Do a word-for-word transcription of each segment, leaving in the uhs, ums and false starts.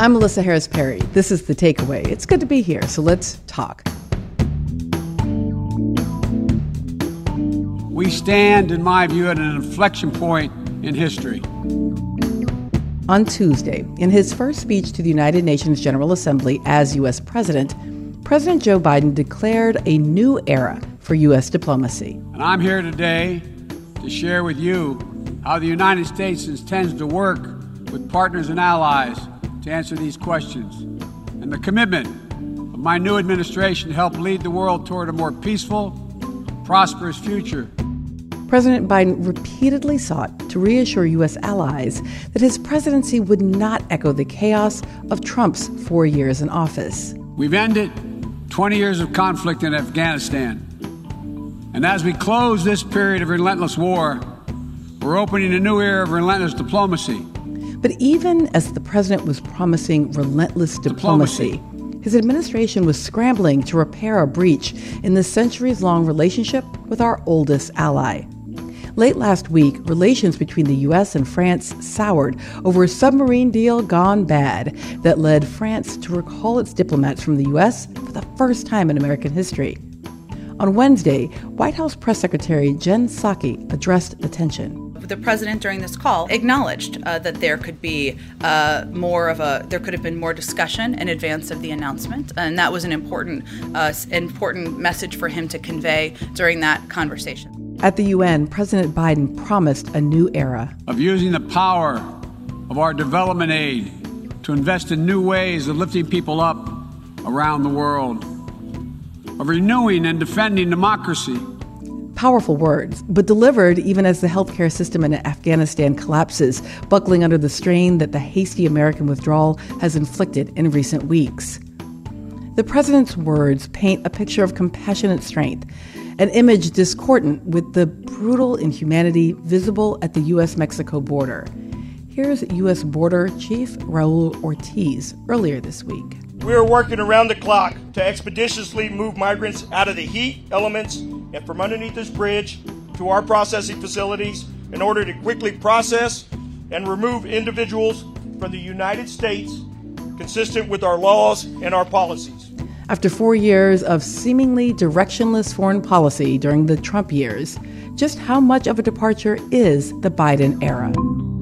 I'm Melissa Harris Perry. This is The Takeaway. It's good to be here, so let's talk. We stand, in my view, at an inflection point in history. On Tuesday, in his first speech to the United Nations General Assembly as U S president, President Joe Biden declared a new era for U S diplomacy. And I'm here today to share with you how the United States intends to work with partners and allies to answer these questions, and the commitment of my new administration to help lead the world toward a more peaceful, prosperous future. President Biden repeatedly sought to reassure U S allies that his presidency would not echo the chaos of Trump's four years in office. We've ended twenty years of conflict in Afghanistan. And as we close this period of relentless war, we're opening a new era of relentless diplomacy. But even as the president was promising relentless diplomacy, diplomacy, his administration was scrambling to repair a breach in the centuries-long relationship with our oldest ally. Late last week, relations between the U S and France soured over a submarine deal gone bad that led France to recall its diplomats from the U S for the first time in American history. On Wednesday, White House Press Secretary Jen Psaki addressed the tension. The president during this call acknowledged uh, that there could be uh, more of a, there could have been more discussion in advance of the announcement, and that was an important, uh, important message for him to convey during that conversation. At the U N, President Biden promised a new era of using the power of our development aid to invest in new ways of lifting people up around the world, of renewing and defending democracy. Powerful words, but delivered even as the healthcare system in Afghanistan collapses, buckling under the strain that the hasty American withdrawal has inflicted in recent weeks. The president's words paint a picture of compassionate strength, an image discordant with the brutal inhumanity visible at the U S Mexico border. Here's U S Border Chief Raul Ortiz earlier this week. We are working around the clock to expeditiously move migrants out of the heat, elements, and from underneath this bridge to our processing facilities in order to quickly process and remove individuals from the United States consistent with our laws and our policies. After four years of seemingly directionless foreign policy during the Trump years, just how much of a departure is the Biden era?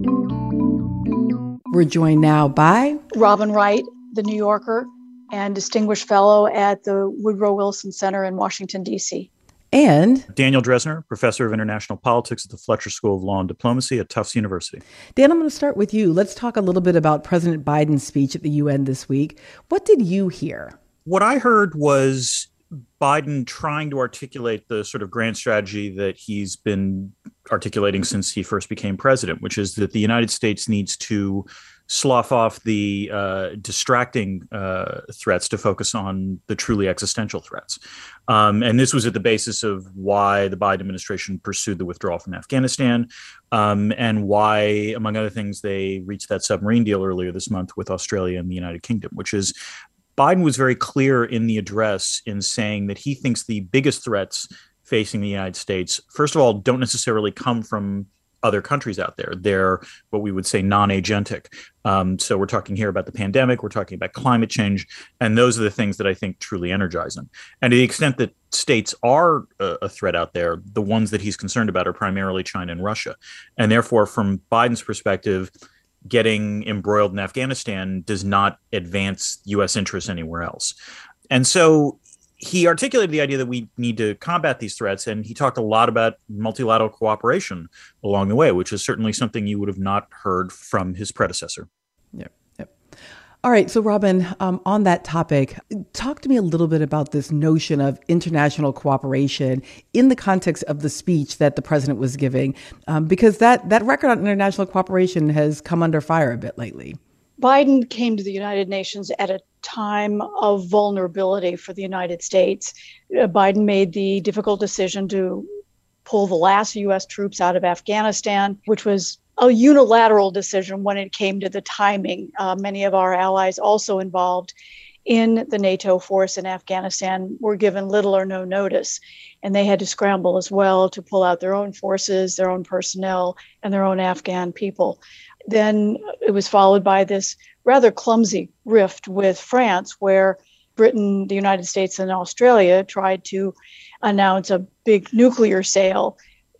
We're joined now by Robin Wright, the New Yorker, and Distinguished Fellow at the Woodrow Wilson Center in Washington, D C And Daniel Dresner, Professor of International Politics at the Fletcher School of Law and Diplomacy at Tufts University. Dan, I'm going to start with you. Let's talk a little bit about President Biden's speech at the U N this week. What did you hear? What I heard was Biden trying to articulate the sort of grand strategy that he's been articulating since he first became president, which is that the United States needs to slough off the uh, distracting uh, threats to focus on the truly existential threats. Um, and this was at the basis of why the Biden administration pursued the withdrawal from Afghanistan, um, and why, among other things, they reached that submarine deal earlier this month with Australia and the United Kingdom, which is Biden was very clear in the address in saying that he thinks the biggest threats facing the United States, first of all, don't necessarily come from other countries out there. They're what we would say non-agentic. Um, so we're talking here about the pandemic, we're talking about climate change, and those are the things that I think truly energize him. And to the extent that states are a, a threat out there, the ones that he's concerned about are primarily China and Russia. And therefore, from Biden's perspective, getting embroiled in Afghanistan does not advance U S interests anywhere else. And so he articulated the idea that we need to combat these threats, and he talked a lot about multilateral cooperation along the way, which is certainly something you would have not heard from his predecessor. Yep. Yep. All right. So, Robin, um, on that topic, talk to me a little bit about this notion of international cooperation in the context of the speech that the president was giving, um, because that, that record on international cooperation has come under fire a bit lately. Biden came to the United Nations at a time of vulnerability for the United States. Uh, Biden made the difficult decision to pull the last U S troops out of Afghanistan, which was a unilateral decision when it came to the timing. Uh, many of our allies also involved in the NATO force in Afghanistan were given little or no notice, and they had to scramble as well to pull out their own forces, their own personnel, and their own Afghan people. Then it was followed by this rather clumsy rift with France, where Britain, the United States, and Australia tried to announce a big nuclear sale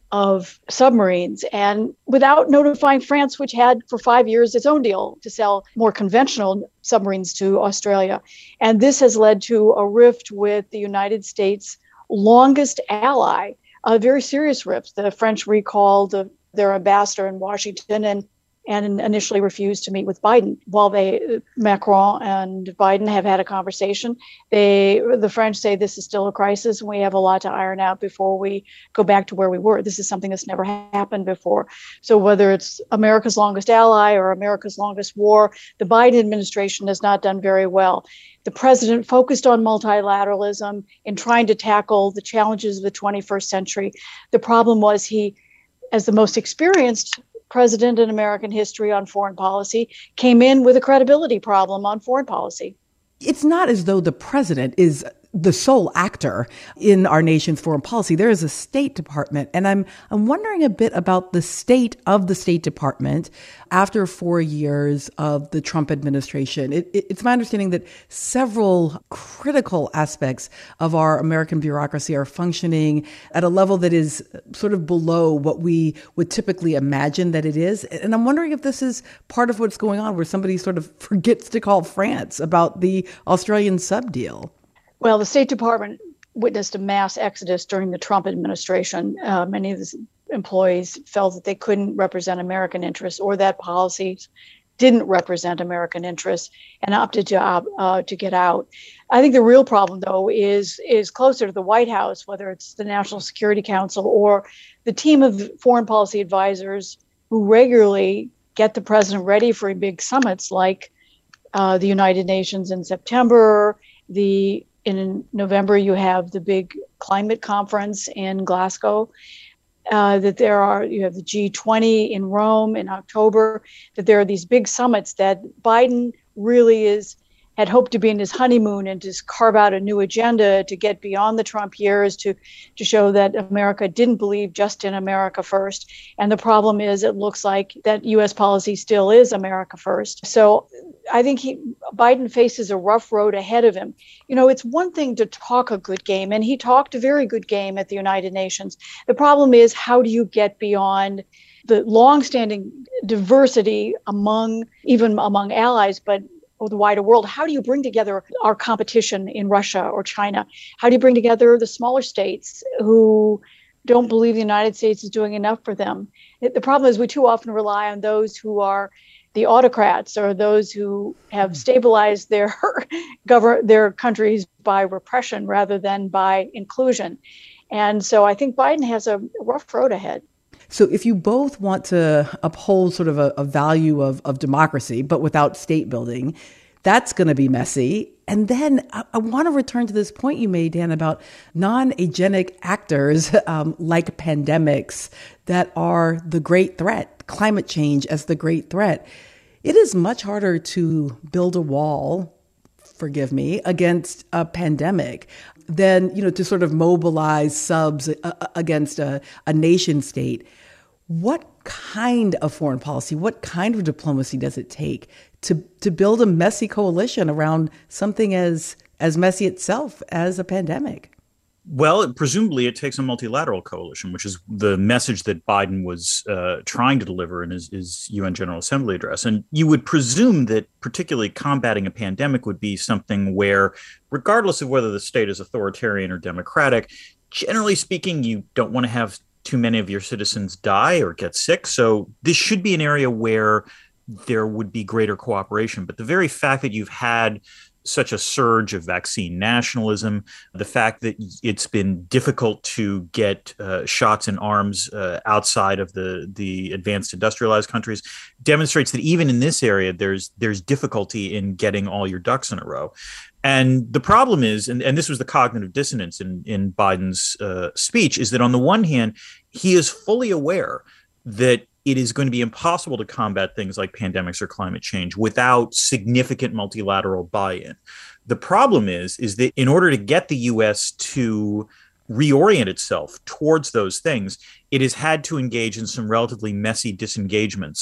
of submarines, and without notifying France, which had for five years its own deal to sell more conventional submarines to Australia. And this has led to a rift with the United States' longest ally, a very serious rift. The French recalled the, their ambassador in Washington and and initially refused to meet with Biden. While they, Macron and Biden have had a conversation, they, the French say this is still a crisis and we have a lot to iron out before we go back to where we were. This is something that's never happened before. So whether it's America's longest ally or America's longest war, the Biden administration has not done very well. The president focused on multilateralism in trying to tackle the challenges of the twenty-first century. The problem was he, as the most experienced president in American history on foreign policy, came in with a credibility problem on foreign policy. It's not as though the president is the sole actor in our nation's foreign policy. There is a State Department, and I'm I'm wondering a bit about the state of the State Department after four years of the Trump administration. It, it, it's my understanding that several critical aspects of our American bureaucracy are functioning at a level that is sort of below what we would typically imagine that it is. And I'm wondering if this is part of what's going on, where somebody sort of forgets to call France about the Australian sub deal. Well, the State Department witnessed a mass exodus during the Trump administration. Uh, many of the employees felt that they couldn't represent American interests, or that policies didn't represent American interests, and opted to uh, uh, to get out. I think the real problem, though, is is closer to the White House, whether it's the National Security Council or the team of foreign policy advisors who regularly get the president ready for big summits like uh, the United Nations in September, the In November, you have the big climate conference in Glasgow, uh, that there are, you have the G twenty in Rome in October, that there are these big summits that Biden really is, had hoped to be in his honeymoon and just carve out a new agenda to get beyond the Trump years, to, to show that America didn't believe just in America first. And the problem is, it looks like that U S policy still is America first. So I think he, Biden faces a rough road ahead of him. You know, it's one thing to talk a good game, and he talked a very good game at the United Nations. The problem is, how do you get beyond the longstanding diversity among, even among allies, but the wider world? How do you bring together our competition in Russia or China? How do you bring together the smaller states who don't believe the United States is doing enough for them? The problem is, we too often rely on those who are the autocrats, or those who have stabilized their govern their countries by repression rather than by inclusion. And so I think Biden has a rough road ahead. So if you both want to uphold sort of a, a value of, of democracy, but without state building, that's going to be messy. And then I, I want to return to this point you made, Dan, about non-agenic actors um, like pandemics that are the great threat, climate change as the great threat. It is much harder to build a wall, forgive me, against a pandemic than, you know, to sort of mobilize subs uh, against a, a nation state. What kind of foreign policy, what kind of diplomacy does it take to to build a messy coalition around something as as messy itself as a pandemic? Well, presumably it takes a multilateral coalition, which is the message that Biden was uh, trying to deliver in his, his U N General Assembly address. And you would presume that particularly combating a pandemic would be something where, regardless of whether the state is authoritarian or democratic, generally speaking, you don't want to have too many of your citizens die or get sick. So this should be an area where there would be greater cooperation. But the very fact that you've had such a surge of vaccine nationalism, the fact that it's been difficult to get uh, shots in arms uh, outside of the the advanced industrialized countries, demonstrates that even in this area, there's there's difficulty in getting all your ducks in a row. And the problem is, and, and this was the cognitive dissonance in, in Biden's uh, speech, is that on the one hand, he is fully aware that it is going to be impossible to combat things like pandemics or climate change without significant multilateral buy-in. The problem is, is that in order to get the U S to reorient itself towards those things, it has had to engage in some relatively messy disengagements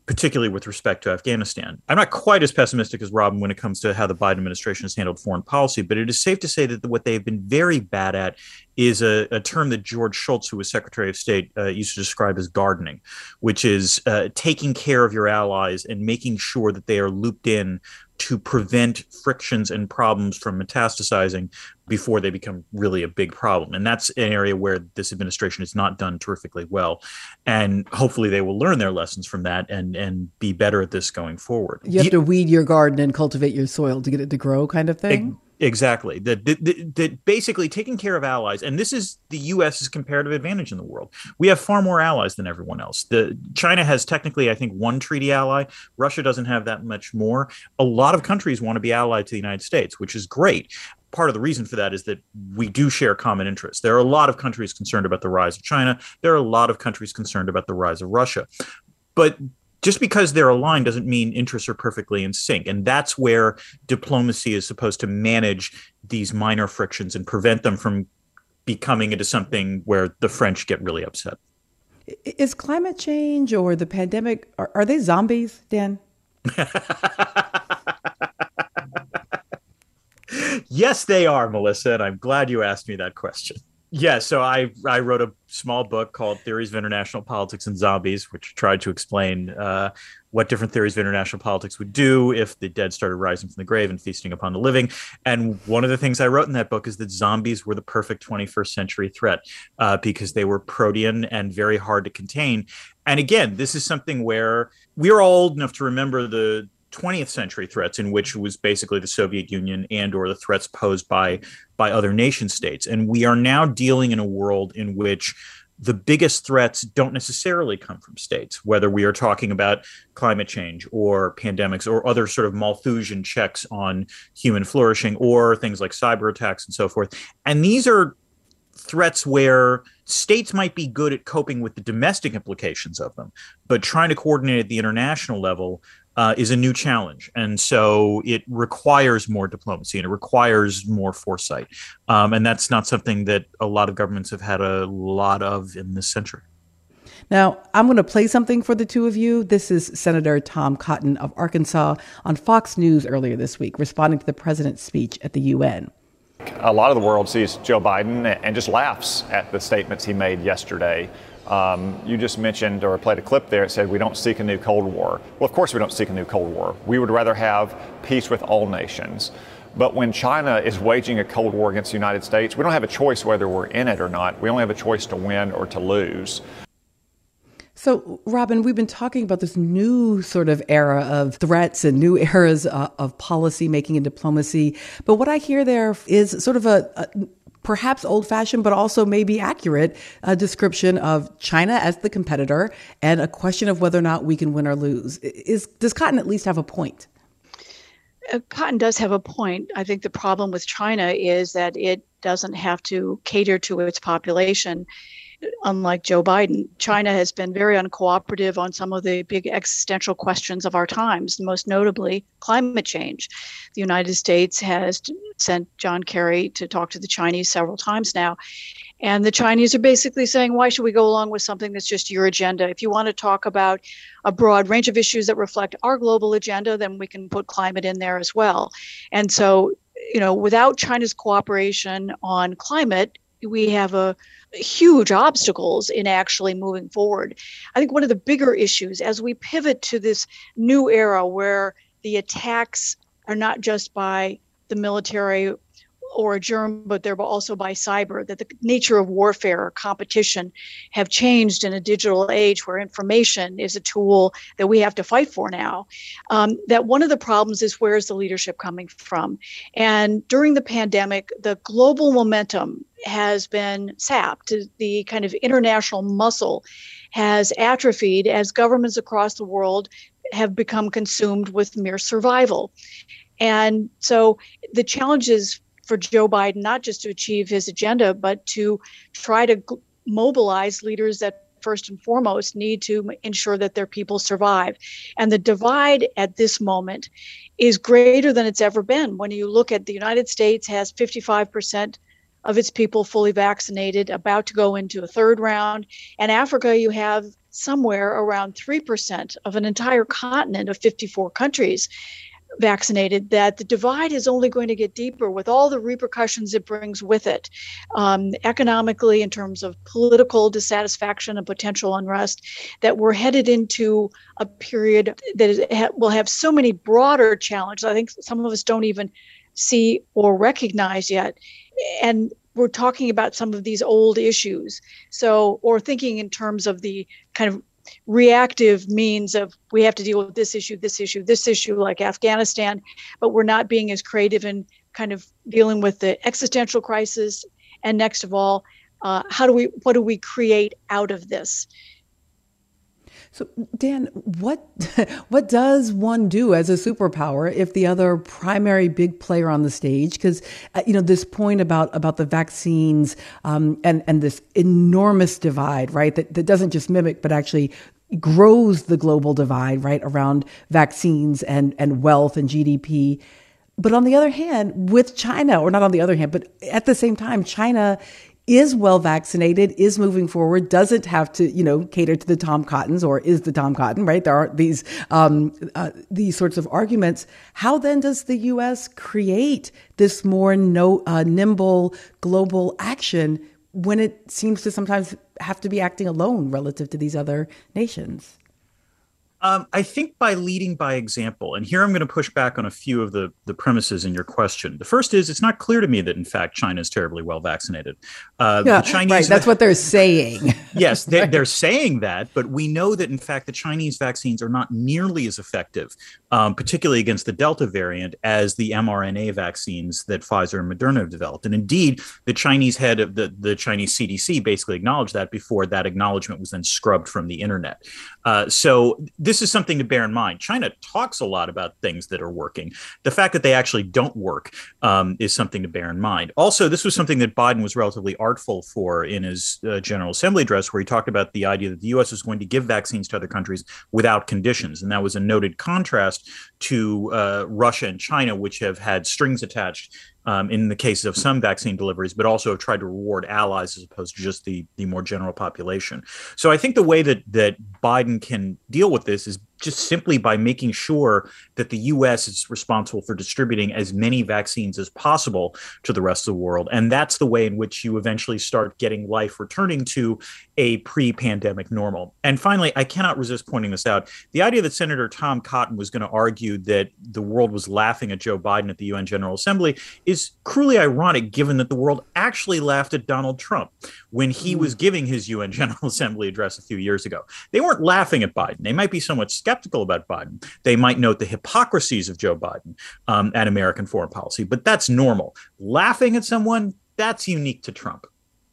particularly with respect to Afghanistan. I'm not quite as pessimistic as Robin when it comes to how the Biden administration has handled foreign policy, but it is safe to say that what they've been very bad at is a, a term that George Shultz, who was Secretary of State, uh, used to describe as gardening, which is uh, taking care of your allies and making sure that they are looped in to prevent frictions and problems from metastasizing before they become really a big problem. And that's an area where this administration has not done terrifically well. And hopefully they will learn their lessons from that and, and be better at this going forward. You have to weed your garden and cultivate your soil to get it to grow, kind of thing? Exactly. That, that, that basically taking care of allies, and this is the U S's comparative advantage in the world. We have far more allies than everyone else. The China has technically, I think, one treaty ally. Russia doesn't have that much more. A lot of countries want to be allied to the United States, which is great. Part of the reason for that is that we do share common interests. There are a lot of countries concerned about the rise of China. There are a lot of countries concerned about the rise of Russia. But just because they're aligned doesn't mean interests are perfectly in sync. And that's where diplomacy is supposed to manage these minor frictions and prevent them from becoming into something where the French get really upset. Is climate change or the pandemic, are, are they zombies, Dan? Yes, they are, Melissa. And I'm glad you asked me that question. Yeah, so I I wrote a small book called Theories of International Politics and Zombies, which tried to explain uh, what different theories of international politics would do if the dead started rising from the grave and feasting upon the living. And one of the things I wrote in that book is that zombies were the perfect twenty-first century threat uh, because they were protean and very hard to contain. And again, this is something where we are all old enough to remember the twentieth century threats, in which it was basically the Soviet Union and or the threats posed by by other nation states. And we are now dealing in a world in which the biggest threats don't necessarily come from states, whether we are talking about climate change or pandemics or other sort of Malthusian checks on human flourishing or things like cyber attacks and so forth. And these are threats where states might be good at coping with the domestic implications of them, but trying to coordinate at the international level Uh, is a new challenge. And so it requires more diplomacy and it requires more foresight. Um, and that's not something that a lot of governments have had a lot of in this century. Now, I'm going to play something for the two of you. This is Senator Tom Cotton of Arkansas on Fox News earlier this week, responding to the president's speech at the U N. A lot of the world sees Joe Biden and just laughs at the statements he made yesterday. Um, you just mentioned or played a clip there that said we don't seek a new Cold War. Well, of course we don't seek a new Cold War. We would rather have peace with all nations. But when China is waging a Cold War against the United States, we don't have a choice whether we're in it or not. We only have a choice to win or to lose. So, Robin, we've been talking about this new sort of era of threats and new eras uh, of policy making and diplomacy. But what I hear there is sort of a, a perhaps old-fashioned, but also maybe accurate uh, description of China as the competitor and a question of whether or not we can win or lose. Is, does Cotton at least have a point? Uh, Cotton does have a point. I think the problem with China is that it doesn't have to cater to its population. Unlike Joe Biden, China has been very uncooperative on some of the big existential questions of our times, most notably climate change. The United States has sent John Kerry to talk to the Chinese several times now. And the Chinese are basically saying, why should we go along with something that's just your agenda? If you want to talk about a broad range of issues that reflect our global agenda, then we can put climate in there as well. And so, you know, without China's cooperation on climate, we have a huge obstacles in actually moving forward. I think one of the bigger issues as we pivot to this new era where the attacks are not just by the military or a germ, but they're also by cyber, that the nature of warfare or competition have changed in a digital age where information is a tool that we have to fight for now. Um, that one of the problems is, where is the leadership coming from? And during the pandemic, the global momentum has been sapped. The kind of international muscle has atrophied as governments across the world have become consumed with mere survival. And so the challenge is for Joe Biden, not just to achieve his agenda, but to try to g- mobilize leaders that first and foremost need to ensure that their people survive. And the divide at this moment is greater than it's ever been. When you look at the United States has fifty-five percent of its people fully vaccinated, about to go into a third round. And Africa, you have somewhere around three percent of an entire continent of fifty-four countries vaccinated, that the divide is only going to get deeper with all the repercussions it brings with it, um, economically, in terms of political dissatisfaction and potential unrest, that we're headed into a period that is, ha- will have so many broader challenges. I think some of us don't even see or recognize yet. And we're talking about some of these old issues. So, or thinking in terms of the kind of reactive means of, we have to deal with this issue, this issue, this issue, like Afghanistan, but we're not being as creative in kind of dealing with the existential crisis. And next of all, uh, how do we, what do we create out of this? So, Dan, what what does one do as a superpower if the other primary big player on the stage? Because uh, you know, this point about about the vaccines um, and and this enormous divide, right? That that doesn't just mimic, but actually grows the global divide, right, around vaccines and and wealth and G D P. But on the other hand, with China, or not on the other hand, but at the same time, China is well vaccinated, is moving forward, doesn't have to, you know, cater to the Tom Cottons, or is the Tom Cotton, right? There are these um, uh, these sorts of arguments. How then does the U S create this more no, uh, nimble global action when it seems to sometimes have to be acting alone relative to these other nations? Um, I think by leading by example, and here I'm going to push back on a few of the, the premises in your question. The first is, it's not clear to me that, in fact, China is terribly well vaccinated. Uh, yeah, the Chinese, right, that's what they're saying. Yes, they, right. they're saying that, but we know that, in fact, the Chinese vaccines are not nearly as effective, um, particularly against the Delta variant, as the mRNA vaccines that Pfizer and Moderna have developed. And indeed, the Chinese head of the, the Chinese C D C basically acknowledged that before that acknowledgement was then scrubbed from the internet. Uh, so this is something to bear in mind. China talks a lot about things that are working. The fact that they actually don't work um, is something to bear in mind. Also, this was something that Biden was relatively artful for in his uh, General Assembly address, where he talked about the idea that the U S was going to give vaccines to other countries without conditions. And that was a noted contrast to uh, Russia and China, which have had strings attached Um, in the case of some vaccine deliveries, but also have tried to reward allies as opposed to just the the more general population. So I think the way that that Biden can deal with this is just simply by making sure that the U S is responsible for distributing as many vaccines as possible to the rest of the world. And that's the way in which you eventually start getting life returning to a pre-pandemic normal. And finally, I cannot resist pointing this out. The idea that Senator Tom Cotton was going to argue that the world was laughing at Joe Biden at the U N General Assembly is cruelly ironic, given that the world actually laughed at Donald Trump when he was giving his U N General Assembly address a few years ago. They weren't laughing at Biden. They might be somewhat skeptical about Biden. They might note the hypocrisies of Joe Biden um, and American foreign policy, but that's normal. Laughing at someone, that's unique to Trump.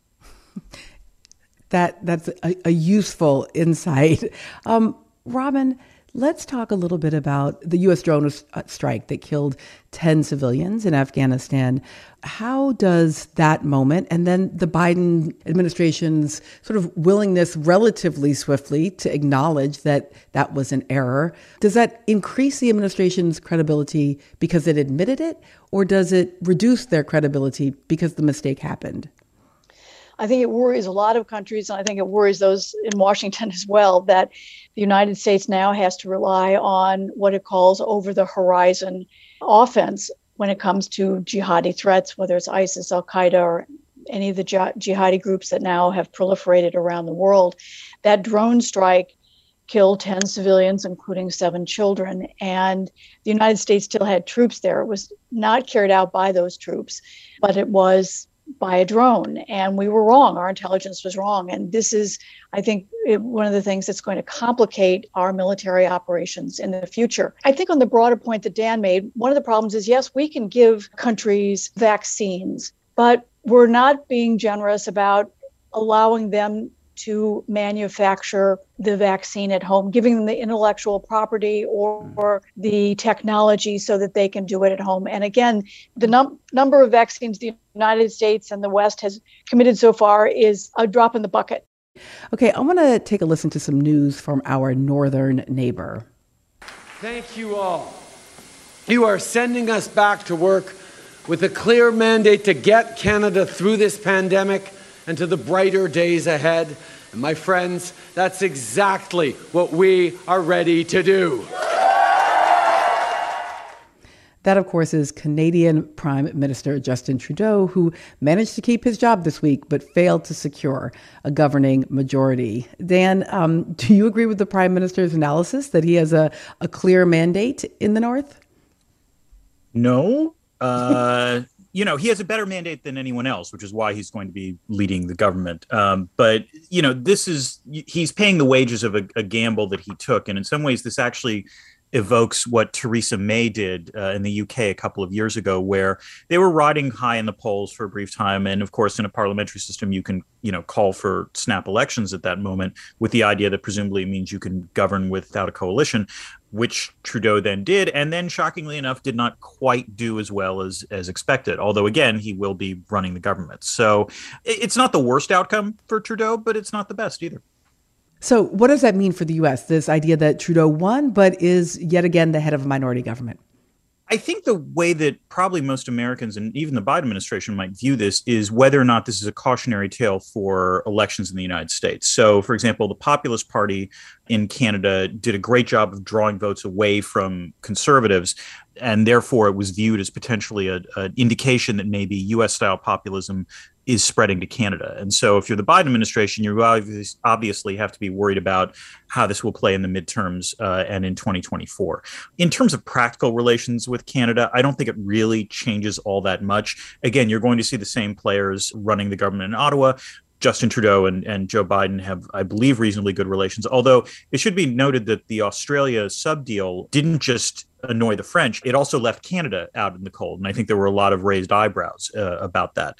That that's a, a useful insight. Um, Robin, let's talk a little bit about the U S drone strike that killed ten civilians in Afghanistan. How does that moment, and then the Biden administration's sort of willingness relatively swiftly to acknowledge that that was an error, does that increase the administration's credibility because it admitted it, or does it reduce their credibility because the mistake happened? I think it worries a lot of countries, and I think it worries those in Washington as well, that the United States now has to rely on what it calls over-the-horizon offense when it comes to jihadi threats, whether it's ISIS, Al-Qaeda, or any of the jihadi groups that now have proliferated around the world. That drone strike killed ten civilians, including seven children, and the United States still had troops there. It was not carried out by those troops, but it was by a drone, and we were wrong. Our intelligence was wrong. And this is, I think, it, one of the things that's going to complicate our military operations in the future. I think on the broader point that Dan made, one of the problems is, yes, we can give countries vaccines, but we're not being generous about allowing them to manufacture the vaccine at home, giving them the intellectual property or, or the technology so that they can do it at home. And again, the num- number of vaccines the United States and the West has committed so far is a drop in the bucket. Okay, I want to take a listen to some news from our northern neighbor. Thank you all. You are sending us back to work with a clear mandate to get Canada through this pandemic and to the brighter days ahead. And my friends, that's exactly what we are ready to do. That, of course, is Canadian Prime Minister Justin Trudeau, who managed to keep his job this week, but failed to secure a governing majority. Dan, um, do you agree with the Prime Minister's analysis that he has a, a clear mandate in the North? No. Uh, you know, he has a better mandate than anyone else, which is why he's going to be leading the government. Um, but, you know, this is, he's paying the wages of a, a gamble that he took. And in some ways, this actually evokes what Theresa May did uh, in the U K a couple of years ago, where they were riding high in the polls for a brief time. And of course, in a parliamentary system, you can, you know, call for snap elections at that moment with the idea that presumably it means you can govern without a coalition, which Trudeau then did. And then, shockingly enough, did not quite do as well as, as expected. Although, again, he will be running the government. So it's not the worst outcome for Trudeau, but it's not the best either. So what does that mean for the U S, this idea that Trudeau won, but is yet again the head of a minority government? I think the way that probably most Americans and even the Biden administration might view this is whether or not this is a cautionary tale for elections in the United States. So, for example, the Populist Party in Canada did a great job of drawing votes away from conservatives, and therefore it was viewed as potentially an indication that maybe U S-style populism is spreading to Canada. And so if you're the Biden administration, you obviously have to be worried about how this will play in the midterms uh, and in twenty twenty-four. In terms of practical relations with Canada, I don't think it really changes all that much. Again, you're going to see the same players running the government in Ottawa. Justin Trudeau and, and Joe Biden have, I believe, reasonably good relations, although it should be noted that the Australia sub-deal didn't just annoy the French, it also left Canada out in the cold. And I think there were a lot of raised eyebrows uh, about that.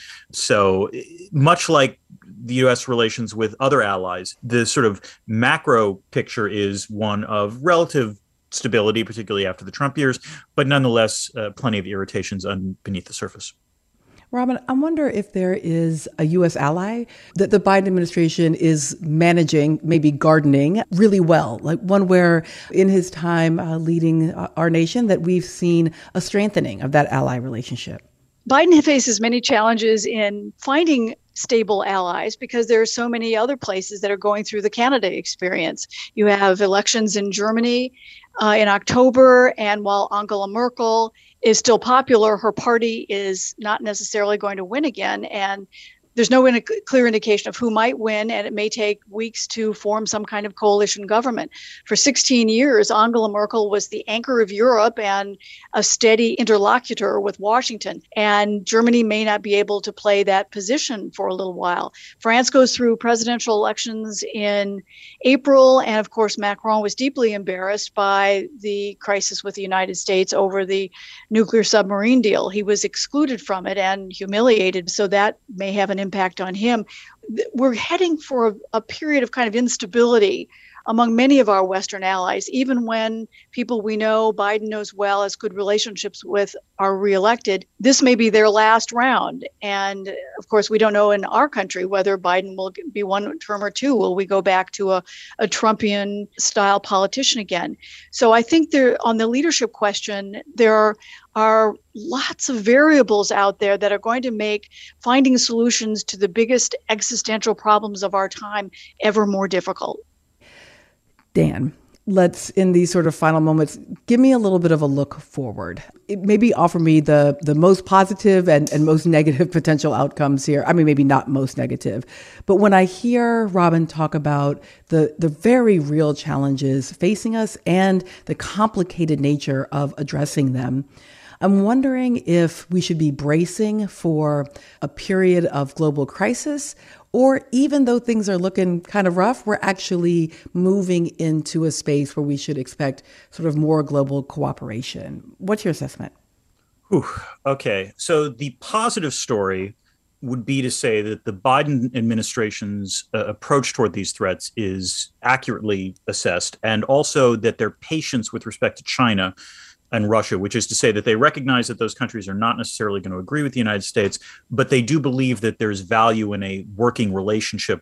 So much like the U S relations with other allies, the sort of macro picture is one of relative stability, particularly after the Trump years, but nonetheless, uh, plenty of irritations un- beneath the surface. Robin, I wonder if there is a U S ally that the Biden administration is managing, maybe gardening really well, like one where in his time uh, leading our nation that we've seen a strengthening of that ally relationship. Biden faces many challenges in finding stable allies because there are so many other places that are going through the Canada experience. You have elections in Germany uh, in October, and while Angela Merkel is still popular, her party is not necessarily going to win again. And there's no in- clear indication of who might win, and it may take weeks to form some kind of coalition government. For sixteen years, Angela Merkel was the anchor of Europe and a steady interlocutor with Washington. And Germany may not be able to play that position for a little while. France goes through presidential elections in April. And of course, Macron was deeply embarrassed by the crisis with the United States over the nuclear submarine deal. He was excluded from it and humiliated. So that may have an impact on him. We're heading for a, a period of kind of instability among many of our Western allies, even when people we know, Biden knows well, has good relationships with, are reelected. This may be their last round. And of course, we don't know in our country whether Biden will be one term or two. Will we go back to a, a Trumpian style politician again? So I think there, on the leadership question, there are, are lots of variables out there that are going to make finding solutions to the biggest existential problems of our time ever more difficult. Dan, let's, in these sort of final moments, give me a little bit of a look forward. It maybe offer me the, the most positive and, and most negative potential outcomes here. I mean, maybe not most negative. But when I hear Robin talk about the, the very real challenges facing us and the complicated nature of addressing them, I'm wondering if we should be bracing for a period of global crisis, or even though things are looking kind of rough, we're actually moving into a space where we should expect sort of more global cooperation. What's your assessment? Whew. Okay. So the positive story would be to say that the Biden administration's uh, approach toward these threats is accurately assessed, and also that their patience with respect to China and Russia, which is to say that they recognize that those countries are not necessarily going to agree with the United States, but they do believe that there's value in a working relationship with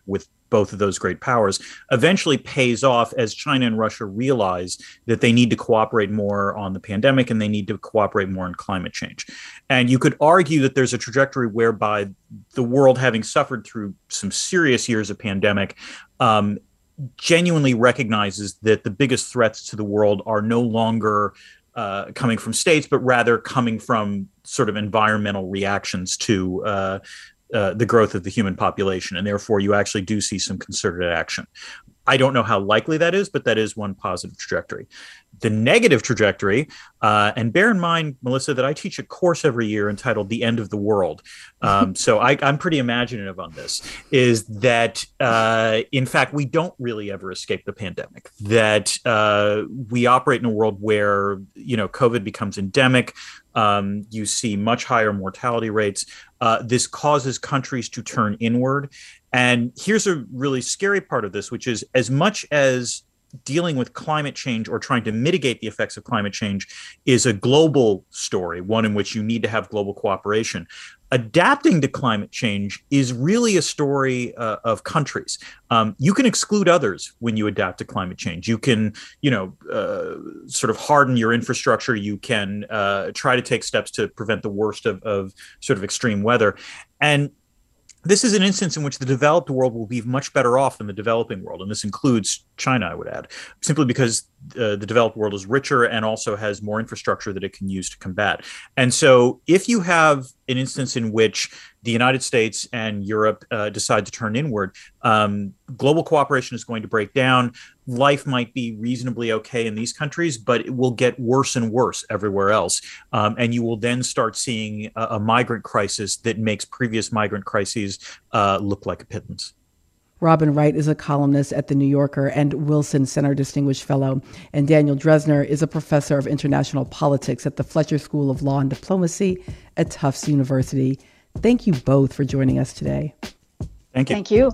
both of those great powers, eventually pays off as China and Russia realize that they need to cooperate more on the pandemic and they need to cooperate more on climate change. And you could argue that there's a trajectory whereby the world, having suffered through some serious years of pandemic, um, genuinely recognizes that the biggest threats to the world are no longer uh, coming from states, but rather coming from sort of environmental reactions to uh, uh, the growth of the human population. And therefore, you actually do see some concerted action. I don't know how likely that is, but that is one positive trajectory. The negative trajectory, uh, and bear in mind, Melissa, that I teach a course every year entitled The End of the World. Um, so I, I'm pretty imaginative on this, is that, uh, in fact, we don't really ever escape the pandemic, that uh, we operate in a world where, you know, COVID becomes endemic. Um, you see much higher mortality rates. Uh, this causes countries to turn inward. And here's a really scary part of this, which is as much as dealing with climate change or trying to mitigate the effects of climate change is a global story, one in which you need to have global cooperation, adapting to climate change is really a story uh, of countries. Um, you can exclude others when you adapt to climate change. You can, you know, uh, sort of harden your infrastructure. You can uh, try to take steps to prevent the worst of, of sort of extreme weather. And this is an instance in which the developed world will be much better off than the developing world. And this includes China, I would add, simply because uh, the developed world is richer and also has more infrastructure that it can use to combat. And so if you have an instance in which the United States and Europe uh, decide to turn inward, um, global cooperation is going to break down. Life might be reasonably okay in these countries, but it will get worse and worse everywhere else. Um, and you will then start seeing a, a migrant crisis that makes previous migrant crises uh, look like a pittance. Robin Wright is a columnist at The New Yorker and Wilson Center Distinguished Fellow, and Daniel Drezner is a professor of international politics at the Fletcher School of Law and Diplomacy at Tufts University. Thank you both for joining us today. Thank you. Thank you.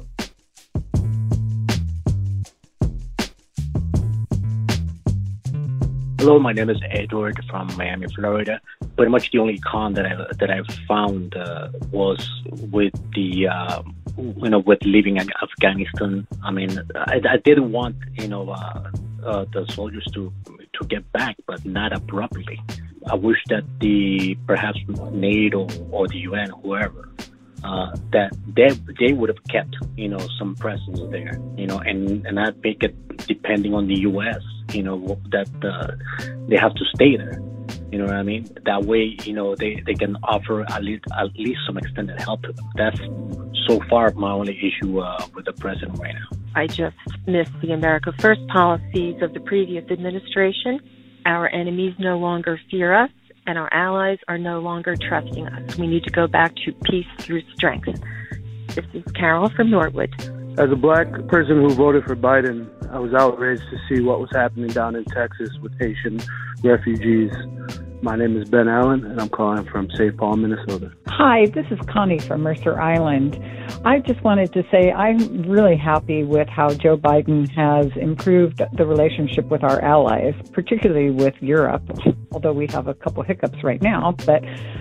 Hello, my name is Edward from Miami, Florida. Pretty much the only con that I that I found uh, was with the uh, you know with leaving Afghanistan. I mean, I, I didn't want you know uh, uh, the soldiers to to get back, but not abruptly. I wish that the perhaps NATO or the U N, whoever, uh, that they they would have kept you know some presence there, you know, and and not make it depending on the U S. You know that uh, they have to stay there. You know what I mean? That way, you know, they, they can offer at least at least some extended help to them. That's so far my only issue uh, with the president right now. I just miss the America First policies of the previous administration. Our enemies no longer fear us, and our allies are no longer trusting us. We need to go back to peace through strength. This is Carol from Norwood. As a black person who voted for Biden, I was outraged to see what was happening down in Texas with Haitian refugees. My name is Ben Allen, and I'm calling from Saint Paul, Minnesota. Hi, this is Connie from Mercer Island. I just wanted to say I'm really happy with how Joe Biden has improved the relationship with our allies, particularly with Europe, although we have a couple hiccups right now. But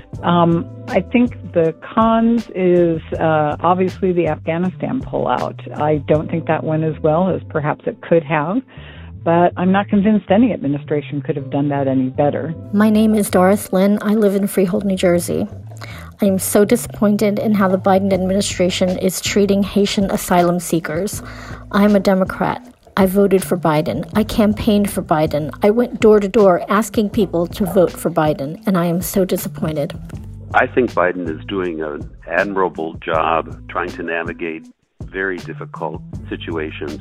um, I think the cons is uh, obviously the Afghanistan pullout. I don't think that went as well as perhaps it could have. But I'm not convinced any administration could have done that any better. My name is Doris Lynn. I live in Freehold, New Jersey. I am so disappointed in how the Biden administration is treating Haitian asylum seekers. I'm a Democrat. I voted for Biden. I campaigned for Biden. I went door to door asking people to vote for Biden, and I am so disappointed. I think Biden is doing an admirable job trying to navigate very difficult situations.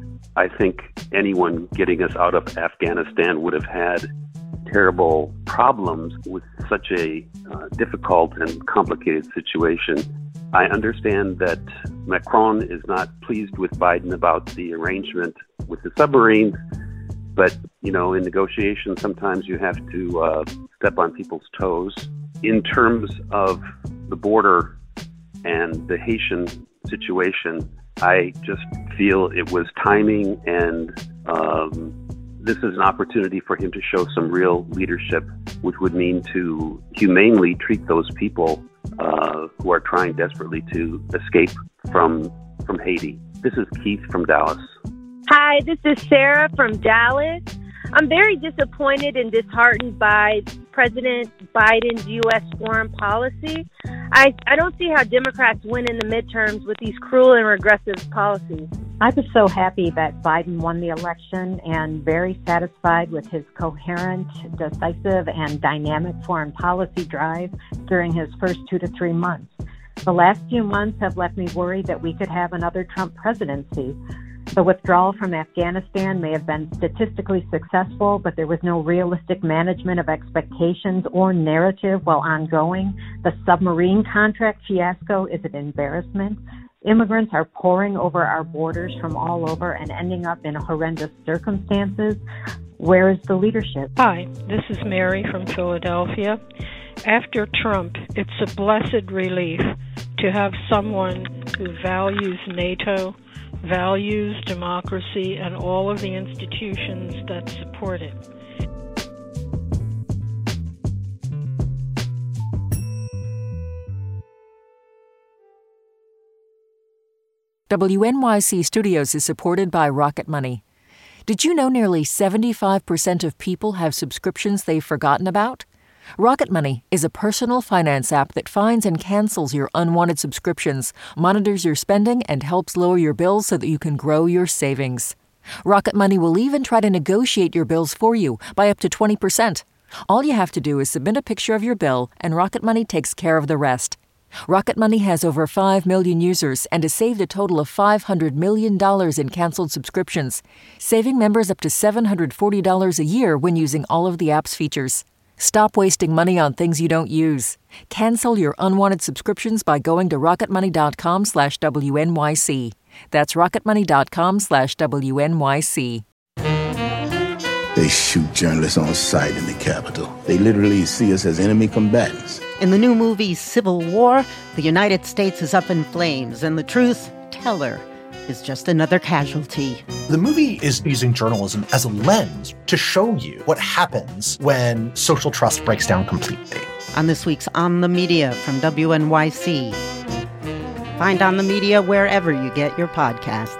I think anyone getting us out of Afghanistan would have had terrible problems with such a uh, difficult and complicated situation. I understand that Macron is not pleased with Biden about the arrangement with the submarines, but, you know, in negotiations, sometimes you have to uh, step on people's toes. In terms of the border and the Haitian situation, I just feel it was timing, and um, this is an opportunity for him to show some real leadership, which would mean to humanely treat those people uh, who are trying desperately to escape from from Haiti. This is Keith from Dallas. Hi, this is Sarah from Dallas. I'm very disappointed and disheartened by President Biden's U S foreign policy. I, I don't see how Democrats win in the midterms with these cruel and regressive policies. I was so happy that Biden won the election and very satisfied with his coherent, decisive, and dynamic foreign policy drive during his first two to three months. The last few months have left me worried that we could have another Trump presidency. The withdrawal from Afghanistan may have been statistically successful, but there was no realistic management of expectations or narrative while ongoing. The submarine contract fiasco is an embarrassment. Immigrants are pouring over our borders from all over and ending up in horrendous circumstances. Where is the leadership? Hi, this is Mary from Philadelphia. After Trump, it's a blessed relief to have someone who values NATO, values democracy, and all of the institutions that support it. W N Y C Studios is supported by Rocket Money. Did you know nearly seventy-five percent of people have subscriptions they've forgotten about? Rocket Money is a personal finance app that finds and cancels your unwanted subscriptions, monitors your spending, and helps lower your bills so that you can grow your savings. Rocket Money will even try to negotiate your bills for you by up to twenty percent. All you have to do is submit a picture of your bill, and Rocket Money takes care of the rest. Rocket Money has over five million users and has saved a total of five hundred million dollars in canceled subscriptions, saving members up to seven hundred forty dollars a year when using all of the app's features. Stop wasting money on things you don't use. Cancel your unwanted subscriptions by going to rocketmoney.com slash WNYC. That's rocketmoney.com slash WNYC. They shoot journalists on sight in the Capitol. They literally see us as enemy combatants. In the new movie Civil War, the United States is up in flames, and the truth teller is just another casualty. The movie is using journalism as a lens to show you what happens when social trust breaks down completely. On this week's On the Media from W N Y C. Find On the Media wherever you get your podcasts.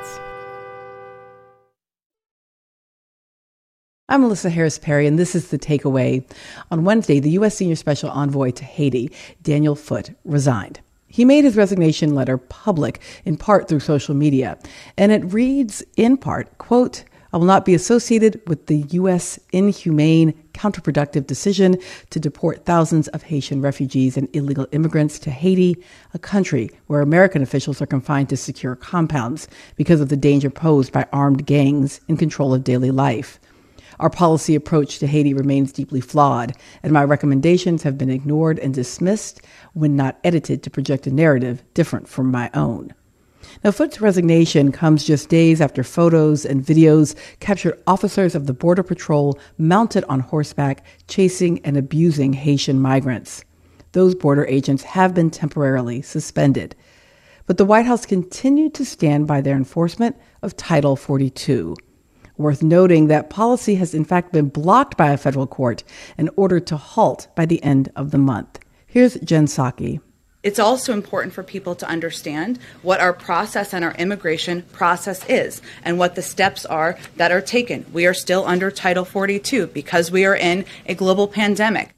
I'm Melissa Harris Perry, and this is The Takeaway. On Wednesday, the U S Senior Special Envoy to Haiti, Daniel Foote, resigned. He made his resignation letter public, in part through social media, and it reads, in part, quote, I will not be associated with the U S inhumane, counterproductive decision to deport thousands of Haitian refugees and illegal immigrants to Haiti, a country where American officials are confined to secure compounds because of the danger posed by armed gangs in control of daily life. Our policy approach to Haiti remains deeply flawed, and my recommendations have been ignored and dismissed when not edited to project a narrative different from my own. Now, Foote's resignation comes just days after photos and videos captured officers of the Border Patrol mounted on horseback chasing and abusing Haitian migrants. Those border agents have been temporarily suspended. But the White House continued to stand by their enforcement of Title forty-two. Worth noting that policy has in fact been blocked by a federal court and ordered to halt by the end of the month. Here's Jen Psaki. It's also important for people to understand what our process and our immigration process is and what the steps are that are taken. We are still under Title forty-two because we are in a global pandemic.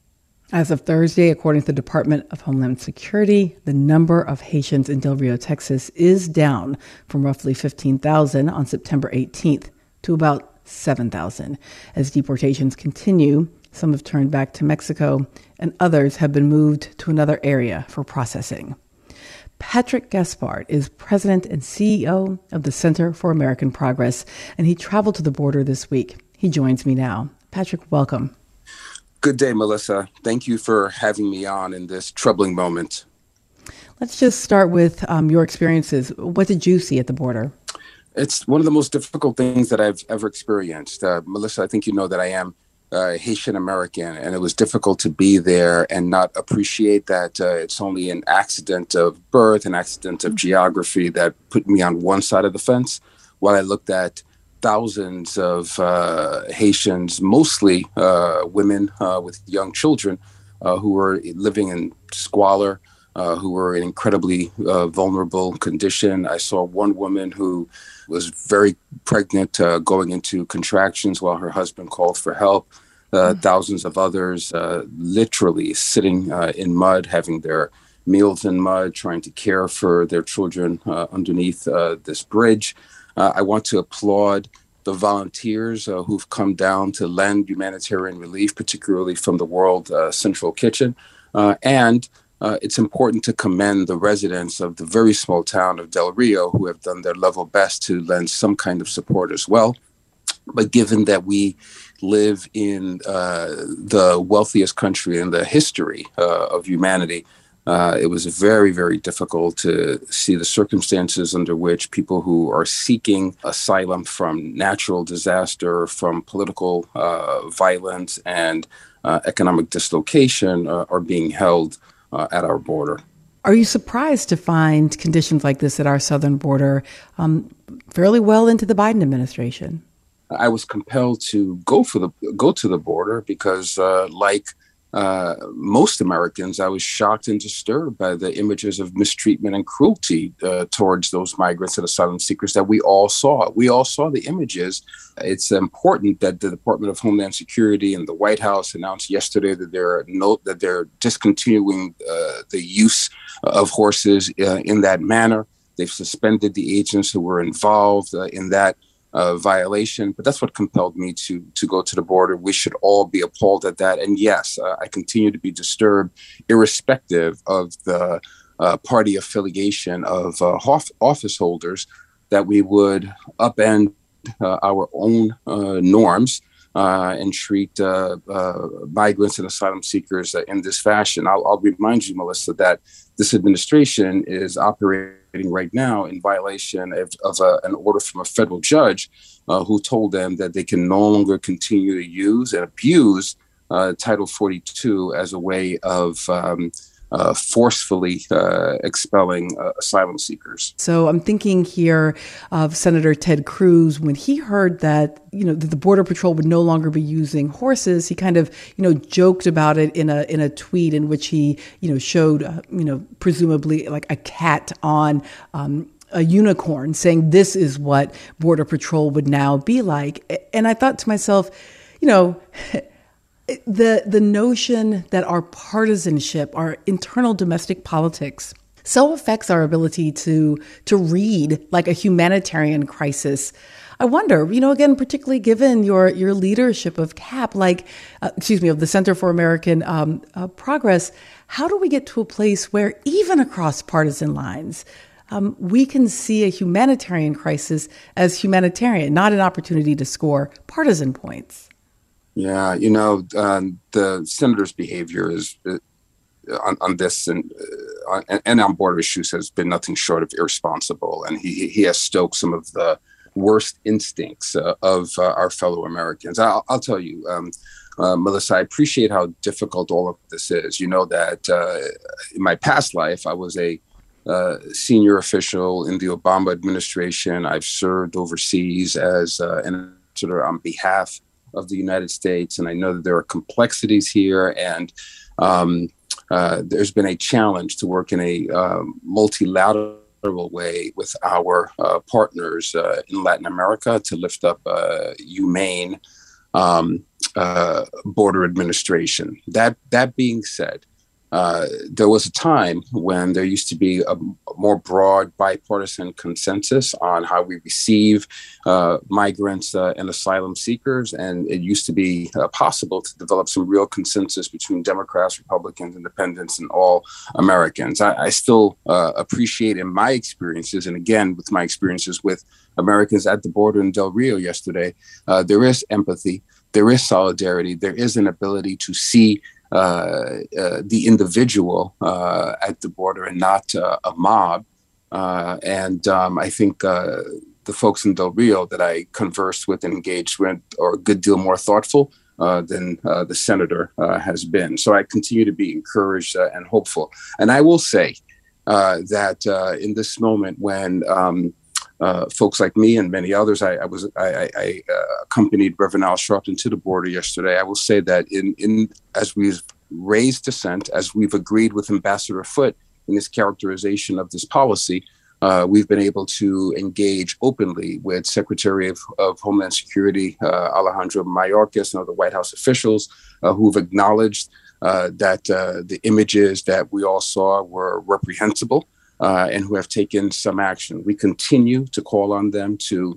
As of Thursday, according to the Department of Homeland Security, the number of Haitians in Del Rio, Texas is down from roughly fifteen thousand on September eighteenth to about seven thousand. As deportations continue, some have turned back to Mexico and others have been moved to another area for processing. Patrick Gaspard is president and C E O of the Center for American Progress, and he traveled to the border this week. He joins me now. Patrick, welcome. Good day, Melissa. Thank you for having me on in this troubling moment. Let's just start with um, your experiences. What did you see at the border? It's one of the most difficult things that I've ever experienced. Uh, Melissa, I think you know that I am uh, Haitian American, and it was difficult to be there and not appreciate that uh, it's only an accident of birth, an accident of geography that put me on one side of the fence, while I looked at thousands of uh, Haitians, mostly uh, women uh, with young children, uh, who were living in squalor, uh, who were in incredibly uh, vulnerable condition. I saw one woman who was very pregnant, uh, going into contractions while her husband called for help. Uh, mm. Thousands of others uh, literally sitting uh, in mud, having their meals in mud, trying to care for their children uh, underneath uh, this bridge. Uh, I want to applaud the volunteers uh, who've come down to lend humanitarian relief, particularly from the World uh, Central Kitchen. Uh, and uh, it's important to commend the residents of the very small town of Del Rio who have done their level best to lend some kind of support as well. But given that we live in uh, the wealthiest country in the history uh, of humanity, Uh, it was very, very difficult to see the circumstances under which people who are seeking asylum from natural disaster, from political uh, violence and uh, economic dislocation uh, are being held uh, at our border. Are you surprised to find conditions like this at our southern border um, fairly well into the Biden administration? I was compelled to go for the go to the border because, uh, like Uh, most Americans, I was shocked and disturbed by the images of mistreatment and cruelty uh, towards those migrants and asylum seekers that we all saw. We all saw the images. It's important that the Department of Homeland Security and the White House announced yesterday that they're no, that they're discontinuing uh, the use of horses uh, in that manner. They've suspended the agents who were involved uh, in that Uh, violation, but that's what compelled me to to go to the border. We should all be appalled at that. And yes, uh, I continue to be disturbed, irrespective of the uh, party affiliation of uh, hof- office holders, that we would upend uh, our own uh, norms uh, and treat uh, uh, migrants and asylum seekers uh, in this fashion. I'll, I'll remind you, Melissa, that this administration is operating right now in violation of, of a, an order from a federal judge uh, who told them that they can no longer continue to use and abuse uh, Title forty-two as a way of um, uh, forcefully uh, expelling uh, asylum seekers. So I'm thinking here of Senator Ted Cruz. When he heard that, you know, that the Border Patrol would no longer be using horses, he kind of, you know, joked about it in a in a tweet in which he, you know, showed, uh, you know, presumably like a cat on um, a unicorn, saying this is what Border Patrol would now be like. And I thought to myself, you know, the the notion that our partisanship, our internal domestic politics, so affects our ability to to read like a humanitarian crisis. I wonder, you know, again, particularly given your your leadership of C A P, like, uh, excuse me, of the Center for American um, uh, Progress, how do we get to a place where even across partisan lines, um, we can see a humanitarian crisis as humanitarian, not an opportunity to score partisan points? Yeah, you know, um, the senator's behavior is uh, on, on this and, uh, on, and on border issues has been nothing short of irresponsible. And he, he has stoked some of the worst instincts uh, of uh, our fellow Americans. I'll, I'll tell you, um, uh, Melissa, I appreciate how difficult all of this is. You know that uh, in my past life, I was a uh, senior official in the Obama administration. I've served overseas as uh, an ambassador on behalf of the United States. And I know that there are complexities here, and um, uh, there's been a challenge to work in a uh, multilateral way with our uh, partners uh, in Latin America to lift up uh, humane um, uh, border administration. That that being said, Uh, there was a time when there used to be a, a more broad bipartisan consensus on how we receive uh, migrants uh, and asylum seekers. And it used to be uh, possible to develop some real consensus between Democrats, Republicans, Independents, and all Americans. I, I still uh, appreciate in my experiences, and again, with my experiences with Americans at the border in Del Rio yesterday, uh, there is empathy, there is solidarity, there is an ability to see Uh, uh, the individual uh, at the border and not uh, a mob. Uh, and um, I think uh, the folks in Del Rio that I conversed with and engaged with are a good deal more thoughtful uh, than uh, the senator uh, has been. So I continue to be encouraged uh, and hopeful. And I will say uh, that uh, in this moment when um, uh, folks like me and many others, I, I was I, I uh, accompanied Reverend Al Sharpton to the border yesterday. I will say that in in as we've raised dissent, as we've agreed with Ambassador Foote in his characterization of this policy, uh, we've been able to engage openly with Secretary of, of Homeland Security uh, Alejandro Mayorkas and other White House officials uh, who've acknowledged uh, that uh, the images that we all saw were reprehensible uh, and who have taken some action. We continue to call on them to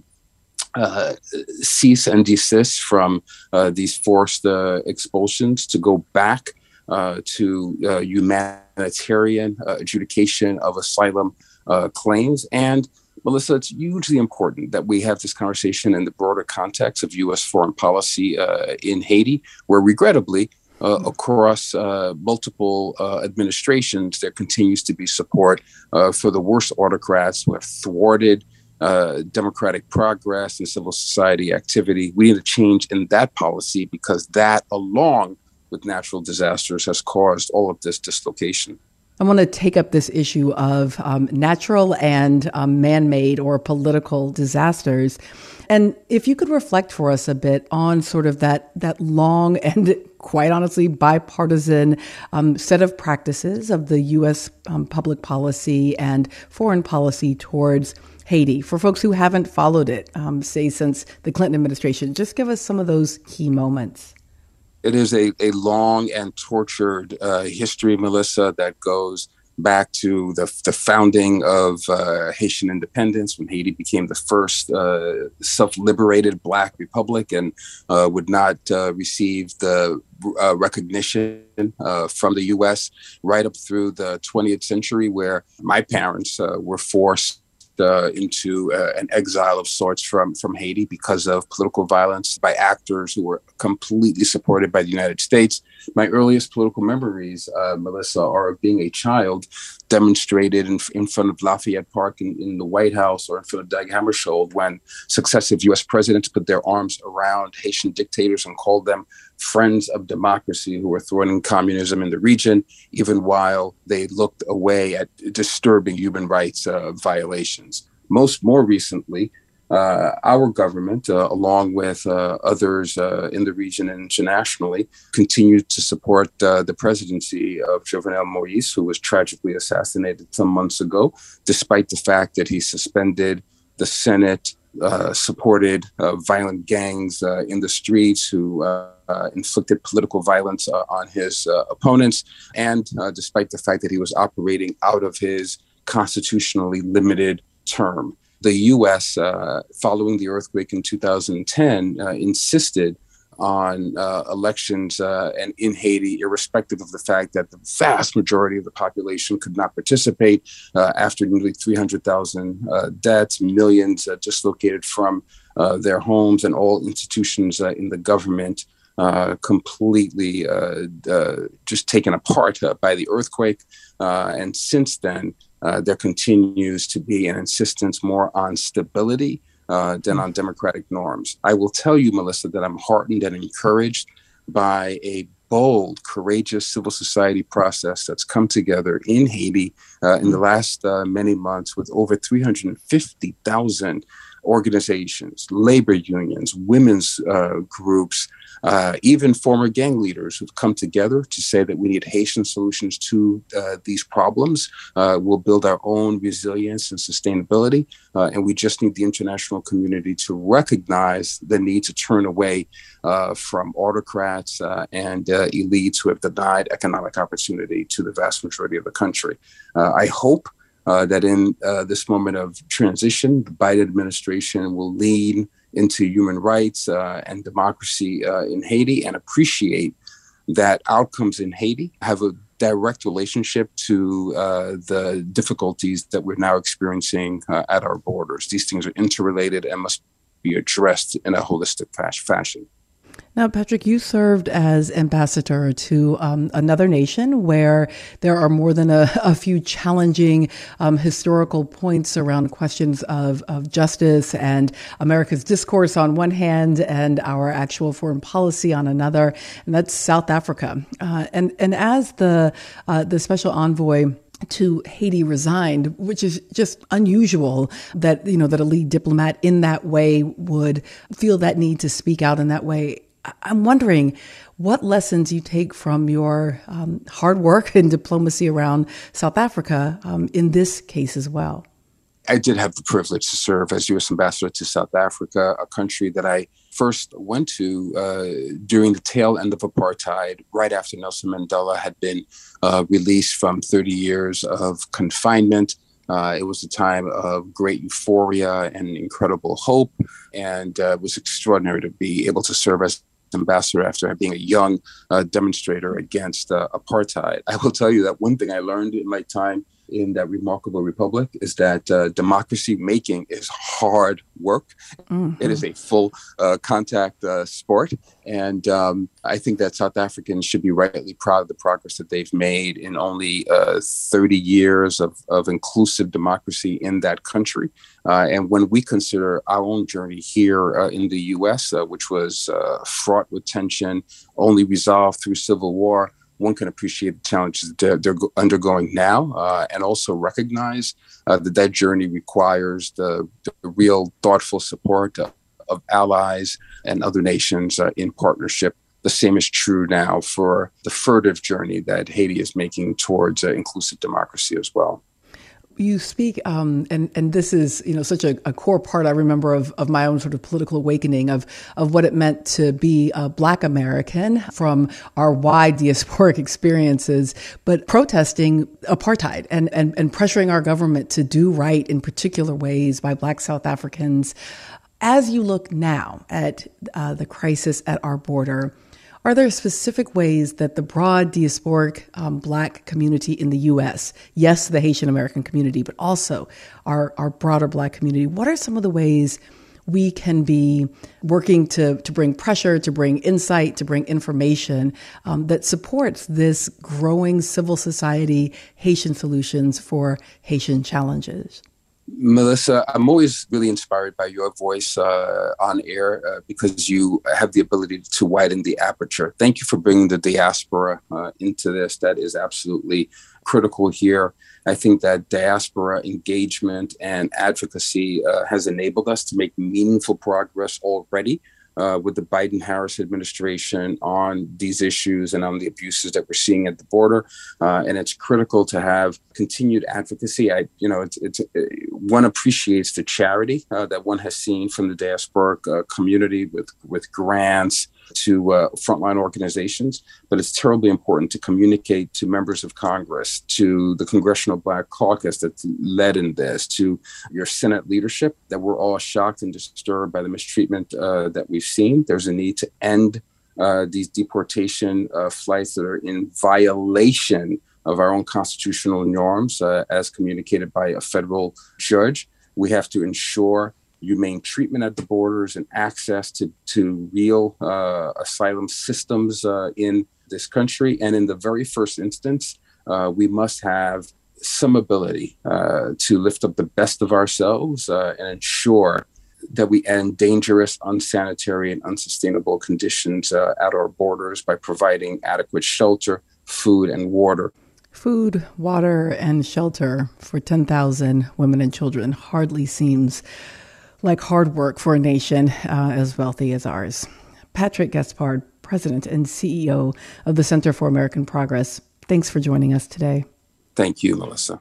uh, cease and desist from uh, these forced uh, expulsions, to go back uh, to uh, humanitarian uh, adjudication of asylum uh, claims. And Melissa, it's hugely important that we have this conversation in the broader context of U S foreign policy uh, in Haiti, where regrettably, uh, across uh, multiple uh, administrations, there continues to be support uh, for the worst autocrats who have thwarted uh, democratic progress and civil society activity. We need a change in that policy, because that, along with natural disasters, has caused all of this dislocation. I want to take up this issue of um, natural and um, man-made or political disasters. And if you could reflect for us a bit on sort of that that long and quite honestly bipartisan um, set of practices of the U S um, public policy and foreign policy towards Haiti, for folks who haven't followed it, um, say, since the Clinton administration. Just give us some of those key moments. It is a, a long and tortured uh, history, Melissa, that goes back to the, the founding of uh, Haitian independence, when Haiti became the first uh, self-liberated Black republic and uh, would not uh, receive the uh, recognition uh, from the U S, right up through the twentieth century, where my parents uh, were forced Uh, into uh, an exile of sorts from, from Haiti because of political violence by actors who were completely supported by the United States. My earliest political memories, uh, Melissa, are of being a child demonstrated in, in front of Lafayette Park in, in the White House, or in front of Dag Hammarskjöld, when successive U S presidents put their arms around Haitian dictators and called them friends of democracy who were thwarting communism in the region, even while they looked away at disturbing human rights uh, violations. Most more recently, uh, our government, uh, along with uh, others uh, in the region and internationally, continued to support uh, the presidency of Jovenel Moïse, who was tragically assassinated some months ago, despite the fact that he suspended the Senate, uh, supported uh, violent gangs uh, in the streets who uh, uh, inflicted political violence uh, on his uh, opponents, and uh, despite the fact that he was operating out of his constitutionally limited term. The U S, uh, following the earthquake in two thousand ten, uh, insisted on uh, elections uh, and in Haiti, irrespective of the fact that the vast majority of the population could not participate uh, after nearly three hundred thousand uh, deaths, millions uh, dislocated from uh, their homes, and all institutions uh, in the government uh, completely uh, uh, just taken apart uh, by the earthquake. Uh, and since then, Uh, there continues to be an insistence more on stability uh, than on democratic norms. I will tell you, Melissa, that I'm heartened and encouraged by a bold, courageous civil society process that's come together in Haiti uh, in the last uh, many months, with over three hundred fifty thousand organizations, labor unions, women's uh, groups, uh, even former gang leaders who've come together to say that we need Haitian solutions to uh, these problems. Uh, we'll build our own resilience and sustainability, uh, and we just need the international community to recognize the need to turn away uh, from autocrats uh, and uh, elites who have denied economic opportunity to the vast majority of the country. Uh, I hope Uh, that in uh, this moment of transition, the Biden administration will lean into human rights uh, and democracy uh, in Haiti, and appreciate that outcomes in Haiti have a direct relationship to uh, the difficulties that we're now experiencing uh, at our borders. These things are interrelated and must be addressed in a holistic fashion. Now, Patrick, you served as ambassador to um, another nation where there are more than a, a few challenging um, historical points around questions of, of justice and America's discourse on one hand and our actual foreign policy on another, and that's South Africa. Uh, and and as the uh, the special envoy to Haiti resigned, which is just unusual that, you know, that a lead diplomat in that way would feel that need to speak out in that way. I'm wondering what lessons you take from your um, hard work and diplomacy around South Africa um, in this case as well. I did have the privilege to serve as U S ambassador to South Africa, a country that I first went to uh, during the tail end of apartheid, right after Nelson Mandela had been uh, released from thirty years of confinement. Uh, it was a time of great euphoria and incredible hope, and uh, it was extraordinary to be able to serve as ambassador after being a young uh, demonstrator against uh, apartheid. I will tell you that one thing I learned in my time in that remarkable republic is that uh, democracy making is hard work. Mm-hmm. It is a full uh, contact uh, sport. And um, I think that South Africans should be rightly proud of the progress that they've made in only uh, thirty years of, of inclusive democracy in that country. Uh, and when we consider our own journey here uh, in the U S, uh, which was uh, fraught with tension, only resolved through civil war, one can appreciate the challenges that they're undergoing now uh, and also recognize uh, that that journey requires the, the real thoughtful support of, of allies and other nations uh, in partnership. The same is true now for the furtive journey that Haiti is making towards uh, inclusive democracy as well. You speak, um, and and this is you know such a, a core part I remember of, of my own sort of political awakening of of what it meant to be a Black American from our wide diasporic experiences, but protesting apartheid and and and pressuring our government to do right in particular ways by Black South Africans. As you look now at uh, the crisis at our border, are there specific ways that the broad diasporic um, Black community in the U S, yes, the Haitian American community, but also our, our broader Black community, what are some of the ways we can be working to, to bring pressure, to bring insight, to bring information um, that supports this growing civil society Haitian solutions for Haitian challenges? Melissa, I'm always really inspired by your voice uh, on air uh, because you have the ability to widen the aperture. Thank you for bringing the diaspora uh, into this. That is absolutely critical here. I think that diaspora engagement and advocacy uh, has enabled us to make meaningful progress already uh, with the Biden-Harris administration on these issues and on the abuses that we're seeing at the border. Uh, and it's critical to have continued advocacy. I, you know, it's, it's one appreciates the charity uh, that one has seen from the diasporic uh, community with, with grants to uh, frontline organizations, but it's terribly important to communicate to members of Congress, to the Congressional Black Caucus that's led in this, to your Senate leadership, that we're all shocked and disturbed by the mistreatment uh, that we've seen. There's a need to end uh, these deportation uh, flights that are in violation of our own constitutional norms uh, as communicated by a federal judge. We have to ensure humane treatment at the borders and access to, to real uh, asylum systems uh, in this country. And in the very first instance, uh, we must have some ability uh, to lift up the best of ourselves uh, and ensure that we end dangerous, unsanitary, and unsustainable conditions uh, at our borders by providing adequate shelter, food, and water. Food, water, and shelter for ten thousand women and children hardly seems like hard work for a nation uh, as wealthy as ours. Patrick Gaspard, President and C E O of the Center for American Progress, thanks for joining us today. Thank you, Melissa.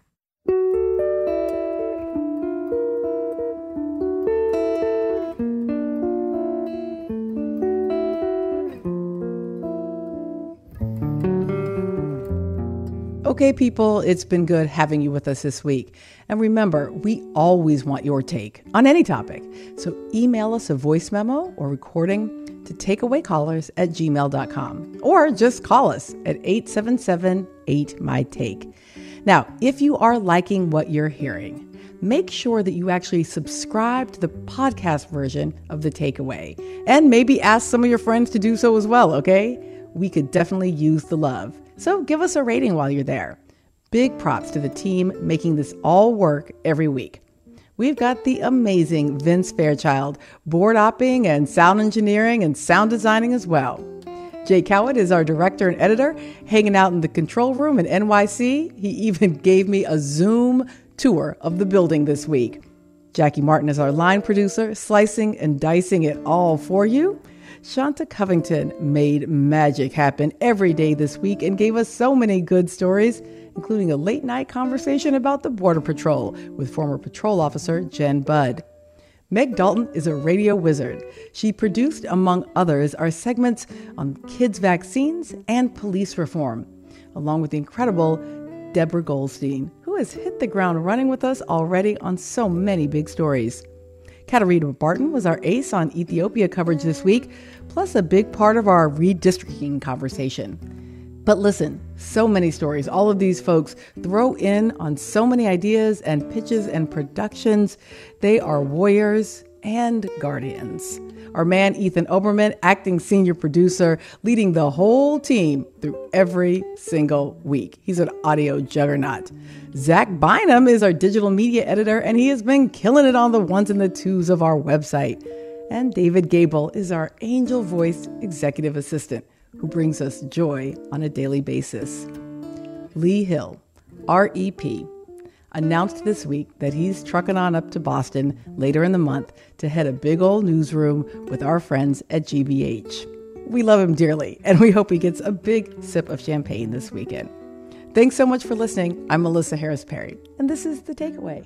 Okay, people, it's been good having you with us this week. And remember, we always want your take on any topic. So email us a voice memo or recording to takeawaycallers at gmail dot com. Or just call us at eight seven seven, eight, M Y, TAKE. Now, if you are liking what you're hearing, make sure that you actually subscribe to the podcast version of The Takeaway. And maybe ask some of your friends to do so as well, okay? We could definitely use the love. So give us a rating while you're there. Big props to the team making this all work every week. We've got the amazing Vince Fairchild, board opping and sound engineering and sound designing as well. Jay Cowett is our director and editor, hanging out in the control room in N Y C. He even gave me a Zoom tour of the building this week. Jackie Martin is our line producer, slicing and dicing it all for you. Shanta Covington made magic happen every day this week and gave us so many good stories, including a late-night conversation about the Border Patrol with former patrol officer Jen Budd. Meg Dalton is a radio wizard. She produced, among others, our segments on kids' vaccines and police reform, along with the incredible Deborah Goldstein, who has hit the ground running with us already on so many big stories. Katarina Barton was our ace on Ethiopia coverage this week, plus a big part of our redistricting conversation. But listen, so many stories. All of these folks throw in on so many ideas and pitches and productions. They are warriors and guardians. Our man, Ethan Oberman, acting senior producer, leading the whole team through every single week. He's an audio juggernaut. Zach Bynum is our digital media editor, and he has been killing it on the ones and the twos of our website. And David Gable is our angel-voiced executive assistant, who brings us joy on a daily basis. Lee Hill, R E P, announced this week that he's trucking on up to Boston later in the month to head a big old newsroom with our friends at G B H. We love him dearly, and we hope he gets a big sip of champagne this weekend. Thanks so much for listening. I'm Melissa Harris Perry, and this is The Takeaway.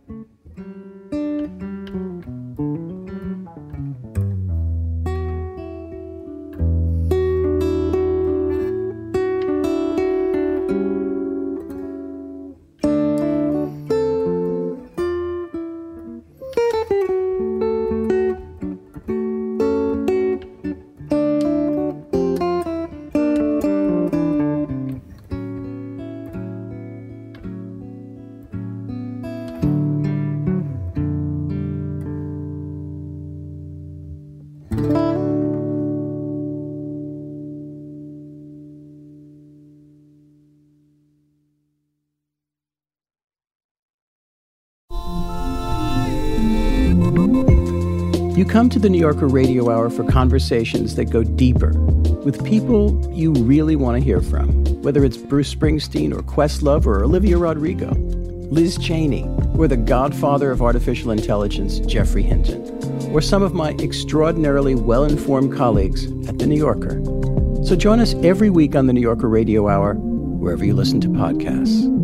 You come to the New Yorker Radio Hour for conversations that go deeper with people you really want to hear from, whether it's Bruce Springsteen or Questlove or Olivia Rodrigo, Liz Cheney, or the godfather of artificial intelligence, Jeffrey Hinton, or some of my extraordinarily well-informed colleagues at The New Yorker. So join us every week on the New Yorker Radio Hour, wherever you listen to podcasts.